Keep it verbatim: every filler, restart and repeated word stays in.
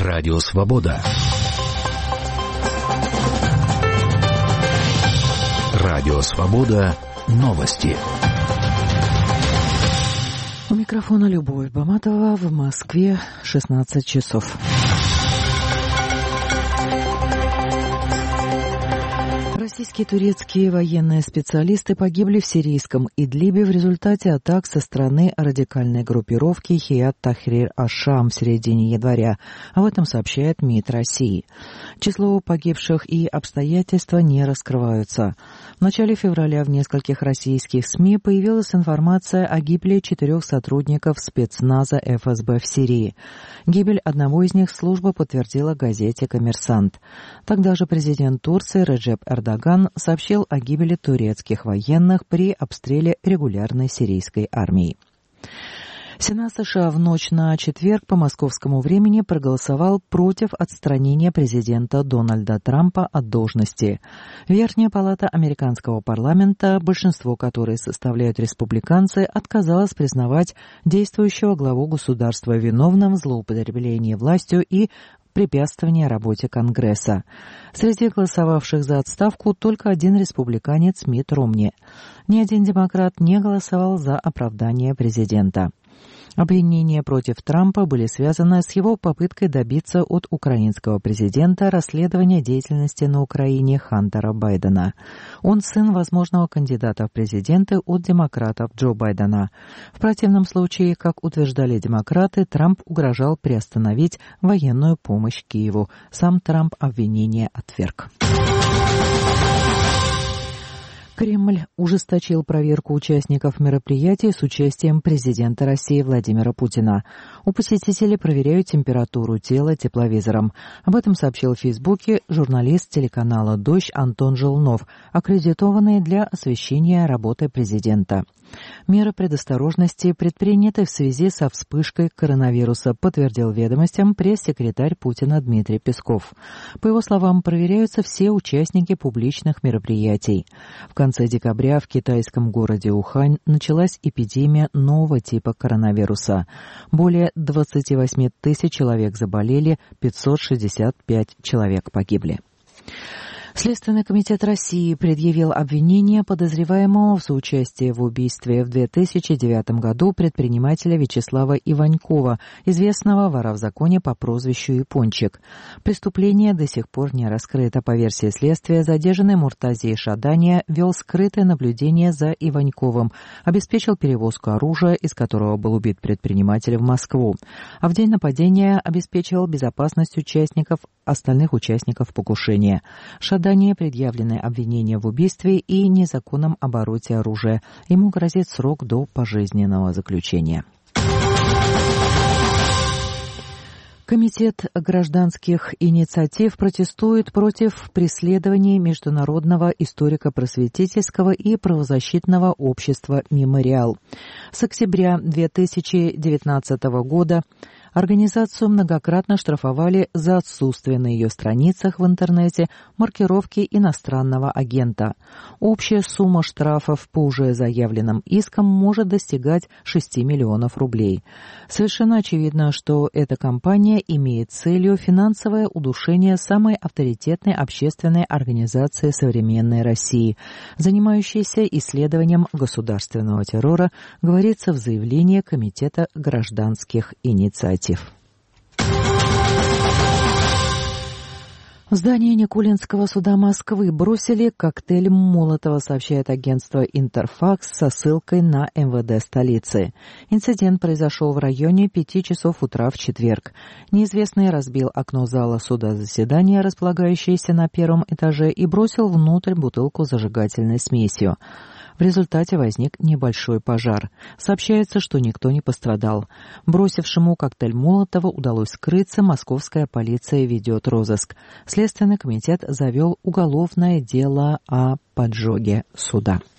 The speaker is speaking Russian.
Радио Свобода. Радио Свобода. Новости. У микрофона Любовь Баматова. В Москве шестнадцать часов. Российские и турецкие военные специалисты погибли в сирийском Идлибе в результате атак со стороны радикальной группировки Хият Тахрир аш-Шам в середине января. Об этом сообщает МИД России. Число погибших и обстоятельства не раскрываются. В начале февраля в нескольких российских СМИ появилась информация о гибели четырех сотрудников спецназа эф эс бэ в Сирии. Гибель одного из них служба подтвердила газете «Коммерсант». Тогда же президент Турции Реджеп Эрдоган сообщил о гибели турецких военных при обстреле регулярной сирийской армии. Сенат США в ночь на четверг по московскому времени проголосовал против отстранения президента Дональда Трампа от должности. Верхняя палата американского парламента, большинство которой составляют республиканцы, отказалась признавать действующего главу государства виновным в злоупотреблении властью и препятствование работе Конгресса. Среди голосовавших за отставку только один республиканец Митт Ромни. Ни один демократ не голосовал за оправдание президента. Обвинения против Трампа были связаны с его попыткой добиться от украинского президента расследования деятельности на Украине Хантера Байдена. Он сын возможного кандидата в президенты от демократов Джо Байдена. В противном случае, как утверждали демократы, Трамп угрожал приостановить военную помощь Киеву. Сам Трамп обвинения отверг. Кремль ужесточил проверку участников мероприятий с участием президента России Владимира Путина. У посетителей проверяют температуру тела тепловизором. Об этом сообщил в Фейсбуке журналист телеканала «Дождь» Антон Желнов, аккредитованный для освещения работы президента. Меры предосторожности предприняты в связи со вспышкой коронавируса, подтвердил ведомостям пресс-секретарь Путина Дмитрий Песков. По его словам, проверяются все участники публичных мероприятий. В конце декабря в китайском городе Ухань началась эпидемия нового типа коронавируса. Более двадцать восемь тысяч человек заболели, пятьсот шестьдесят пять человек погибли. Следственный комитет России предъявил обвинение подозреваемому в соучастии в убийстве в две тысячи девятом году предпринимателя Вячеслава Иванькова, известного вора в законе по прозвищу Япончик. Преступление до сих пор не раскрыто. По версии следствия, задержанный Муртазий Шадания вел скрытое наблюдение за Иваньковым, обеспечил перевозку оружия, из которого был убит предприниматель, в Москву. А в день нападения обеспечивал безопасность участников, остальных участников покушения. Шадания предъявлены обвинения в убийстве и незаконном обороте оружия. Ему грозит срок до пожизненного заключения. Комитет гражданских инициатив протестует против преследований Международного историко-просветительского и правозащитного общества «Мемориал». С октября две тысячи девятнадцатого года организацию многократно штрафовали за отсутствие на ее страницах в интернете маркировки иностранного агента. Общая сумма штрафов по уже заявленным искам может достигать шести миллионов рублей. Совершенно очевидно, что эта кампания имеет целью финансовое удушение самой авторитетной общественной организации современной России, занимающейся исследованием государственного террора, говорится в заявлении Комитета гражданских инициатив. В здании Никулинского суда Москвы бросили коктейль Молотова, сообщает агентство «Интерфакс» со ссылкой на эм вэ дэ столицы. Инцидент произошел в районе пяти часов утра в четверг. Неизвестный разбил окно зала суда заседания, располагающееся на первом этаже, и бросил внутрь бутылку с зажигательной смесью. В результате возник небольшой пожар. Сообщается, что никто не пострадал. Бросившему коктейль Молотова удалось скрыться, московская полиция ведет розыск. Следственный комитет завел уголовное дело о поджоге суда.